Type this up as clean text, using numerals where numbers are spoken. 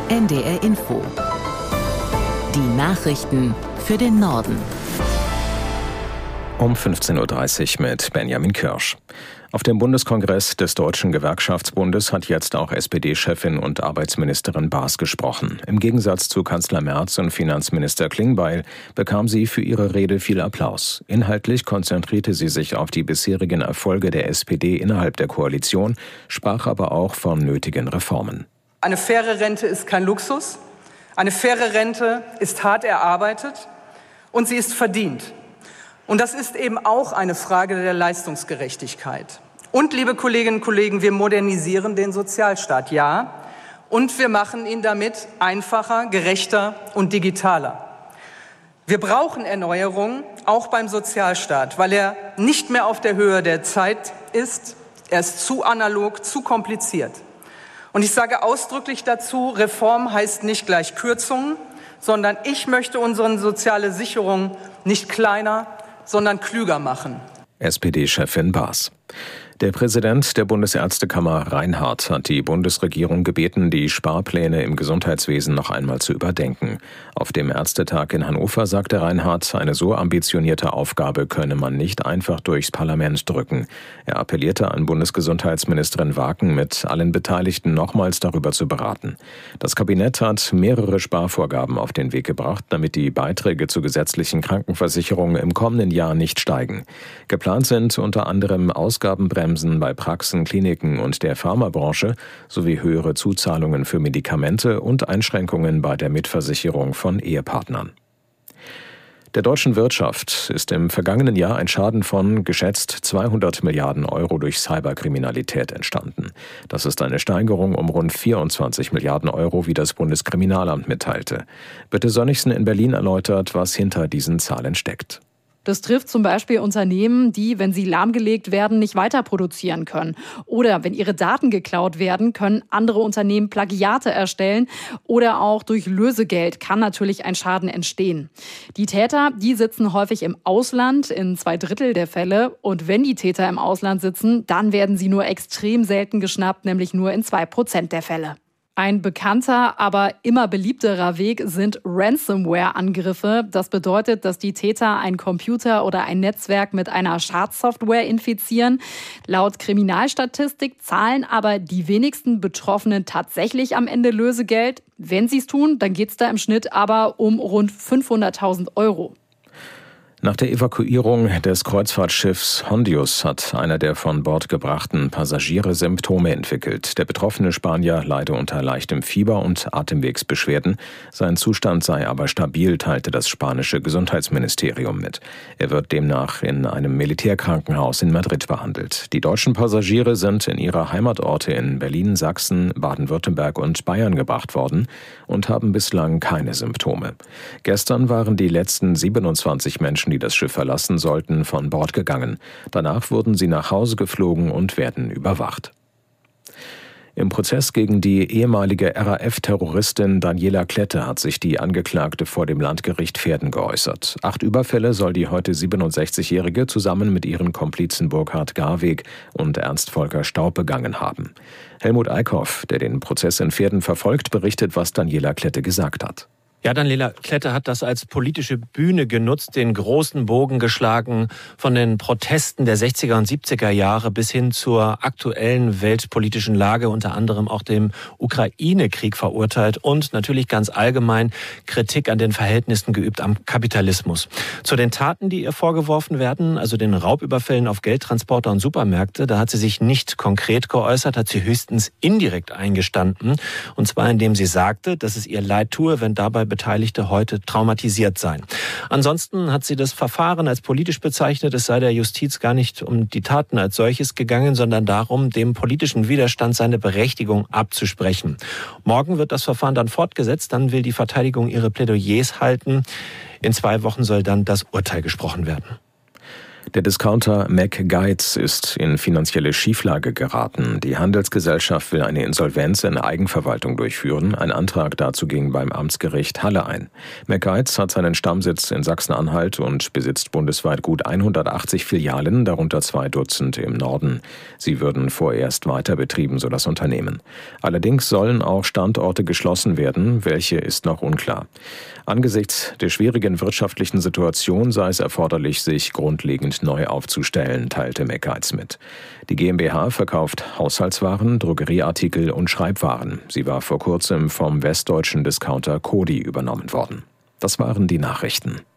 NDR Info. Die Nachrichten für den Norden. Um 15.30 Uhr mit Benjamin Kirsch. Auf dem Bundeskongress des Deutschen Gewerkschaftsbundes hat jetzt auch SPD-Chefin und Arbeitsministerin Baas gesprochen. Im Gegensatz zu Kanzler Merz und Finanzminister Klingbeil bekam sie für ihre Rede viel Applaus. Inhaltlich konzentrierte sie sich auf die bisherigen Erfolge der SPD innerhalb der Koalition, sprach aber auch von nötigen Reformen. Eine faire Rente ist kein Luxus. Eine faire Rente ist hart erarbeitet und sie ist verdient. Und das ist eben auch eine Frage der Leistungsgerechtigkeit. Und, liebe Kolleginnen und Kollegen, wir modernisieren den Sozialstaat, ja. Und wir machen ihn damit einfacher, gerechter und digitaler. Wir brauchen Erneuerung, auch beim Sozialstaat, weil er nicht mehr auf der Höhe der Zeit ist. Er ist zu analog, zu kompliziert. Und ich sage ausdrücklich dazu, Reform heißt nicht gleich Kürzungen, sondern ich möchte unsere soziale Sicherung nicht kleiner, sondern klüger machen. SPD-Chefin Baas. Der Präsident der Bundesärztekammer Reinhardt hat die Bundesregierung gebeten, die Sparpläne im Gesundheitswesen noch einmal zu überdenken. Auf dem Ärztetag in Hannover sagte Reinhardt, eine so ambitionierte Aufgabe könne man nicht einfach durchs Parlament drücken. Er appellierte an Bundesgesundheitsministerin Waken, mit allen Beteiligten nochmals darüber zu beraten. Das Kabinett hat mehrere Sparvorgaben auf den Weg gebracht, damit die Beiträge zur gesetzlichen Krankenversicherung im kommenden Jahr nicht steigen. Geplant sind unter anderem Ausgabenbremsen bei Praxen, Kliniken und der Pharmabranche sowie höhere Zuzahlungen für Medikamente und Einschränkungen bei der Mitversicherung von Ehepartnern. Der deutschen Wirtschaft ist im vergangenen Jahr ein Schaden von geschätzt 200 Milliarden Euro durch Cyberkriminalität entstanden. Das ist eine Steigerung um rund 24 Milliarden Euro, wie das Bundeskriminalamt mitteilte. Birte Sönnigsen in Berlin erläutert, was hinter diesen Zahlen steckt. Das trifft zum Beispiel Unternehmen, die, wenn sie lahmgelegt werden, nicht weiter produzieren können. Oder wenn ihre Daten geklaut werden, können andere Unternehmen Plagiate erstellen. Oder auch durch Lösegeld kann natürlich ein Schaden entstehen. Die Täter, die sitzen häufig im Ausland, in 2/3 der Fälle. Und wenn die Täter im Ausland sitzen, dann werden sie nur extrem selten geschnappt, nämlich nur in 2% der Fälle. Ein bekannter, aber immer beliebterer Weg sind Ransomware-Angriffe. Das bedeutet, dass die Täter einen Computer oder ein Netzwerk mit einer Schadsoftware infizieren. Laut Kriminalstatistik zahlen aber die wenigsten Betroffenen tatsächlich am Ende Lösegeld. Wenn sie es tun, dann geht es da im Schnitt aber um rund 500.000 Euro. Nach der Evakuierung des Kreuzfahrtschiffs Hondius hat einer der von Bord gebrachten Passagiere Symptome entwickelt. Der betroffene Spanier leide unter leichtem Fieber und Atemwegsbeschwerden. Sein Zustand sei aber stabil, teilte das spanische Gesundheitsministerium mit. Er wird demnach in einem Militärkrankenhaus in Madrid behandelt. Die deutschen Passagiere sind in ihre Heimatorte in Berlin, Sachsen, Baden-Württemberg und Bayern gebracht worden und haben bislang keine Symptome. Gestern waren die letzten 27 Menschen, die das Schiff verlassen sollten, von Bord gegangen. Danach wurden sie nach Hause geflogen und werden überwacht. Im Prozess gegen die ehemalige RAF-Terroristin Daniela Klette hat sich die Angeklagte vor dem Landgericht Verden geäußert. 8 Überfälle soll die heute 67-Jährige zusammen mit ihren Komplizen Burkhard Garweg und Ernst Volker Staub begangen haben. Helmut Eickhoff, der den Prozess in Verden verfolgt, berichtet, was Daniela Klette gesagt hat. Ja, Daniela Klette hat das als politische Bühne genutzt, den großen Bogen geschlagen von den Protesten der 60er und 70er Jahre bis hin zur aktuellen weltpolitischen Lage, unter anderem auch dem Ukraine-Krieg verurteilt und natürlich ganz allgemein Kritik an den Verhältnissen geübt am Kapitalismus. Zu den Taten, die ihr vorgeworfen werden, also den Raubüberfällen auf Geldtransporter und Supermärkte, da hat sie sich nicht konkret geäußert, hat sie höchstens indirekt eingestanden. Und zwar indem sie sagte, dass es ihr leid tue, wenn dabei Beteiligte heute traumatisiert seien. Ansonsten hat sie das Verfahren als politisch bezeichnet. Es sei der Justiz gar nicht um die Taten als solches gegangen, sondern darum, dem politischen Widerstand seine Berechtigung abzusprechen. Morgen wird das Verfahren dann fortgesetzt. Dann will die Verteidigung ihre Plädoyers halten. In 2 Wochen soll dann das Urteil gesprochen werden. Der Discounter McGuides ist in finanzielle Schieflage geraten. Die Handelsgesellschaft will eine Insolvenz in Eigenverwaltung durchführen. Ein Antrag dazu ging beim Amtsgericht Halle ein. McGuides hat seinen Stammsitz in Sachsen-Anhalt und besitzt bundesweit gut 180 Filialen, darunter 2 Dutzend im Norden. Sie würden vorerst weiter betrieben, so das Unternehmen. Allerdings sollen auch Standorte geschlossen werden. Welche ist noch unklar. Angesichts der schwierigen wirtschaftlichen Situation sei es erforderlich, sich grundlegend neu aufzustellen, teilte McGuides mit. Die GmbH verkauft Haushaltswaren, Drogerieartikel und Schreibwaren. Sie war vor kurzem vom westdeutschen Discounter Coty übernommen worden. Das waren die Nachrichten.